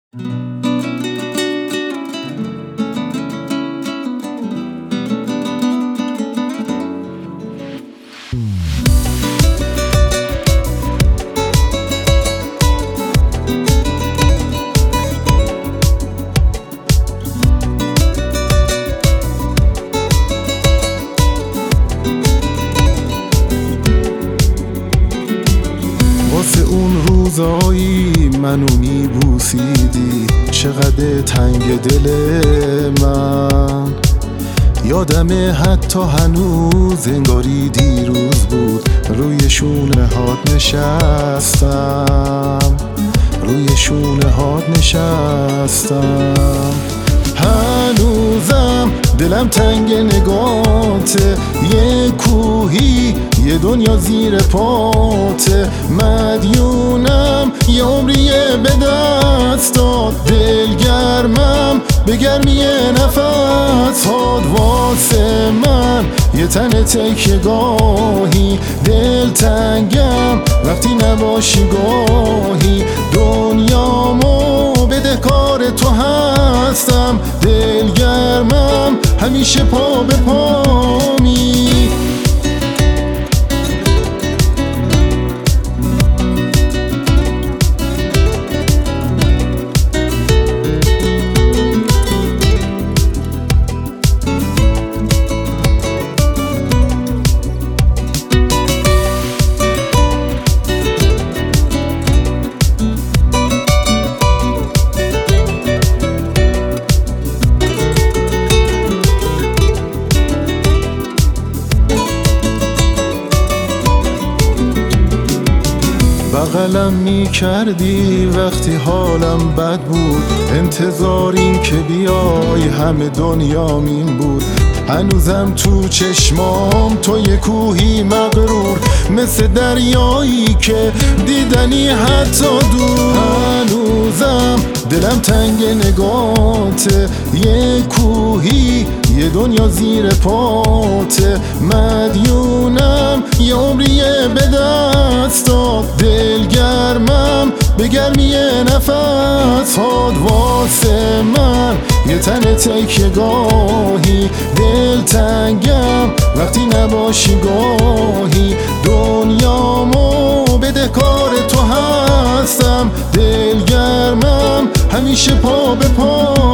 واسه اون روزایی منو میبوسیدی، چقدر تنگ دل من. یادمه حتی هنوز انگاری دیروز بود، روی شونه هات نشستم، روی شونه هات نشستم. هنوزم دلم تنگ نگاته، یه کوهی یه دنیا زیر پاته. مدیونم یه عمریه به دست داد، دلگرمم به گرمی نفس هاد. واسه من یه تن تکیه گاهی، دل تنگم وقتی نباشی گاهی. دنیامو بده کار تو هستم، دلگرمم همیشه پا به پامی. بغلم میکردی وقتی حالم بد بود، انتظار این که بیای همه دنیام این بود. هنوزم تو چشمام تو یه کوهی مغرور، مثل دریایی که دیدنی حتی دور. هنوزم دلم تنگ نگاته، یه کوهی یه دنیا زیر پاته. مدیونم یه عمریه به دست داد، دلگرمم به گرمی نفس هاد. واسه من یه تن تکیه گاهی، دل تنگم وقتی نباشی گاهی. دنیامو بده کار تو هستم، دلگرمم همیشه پا به پا.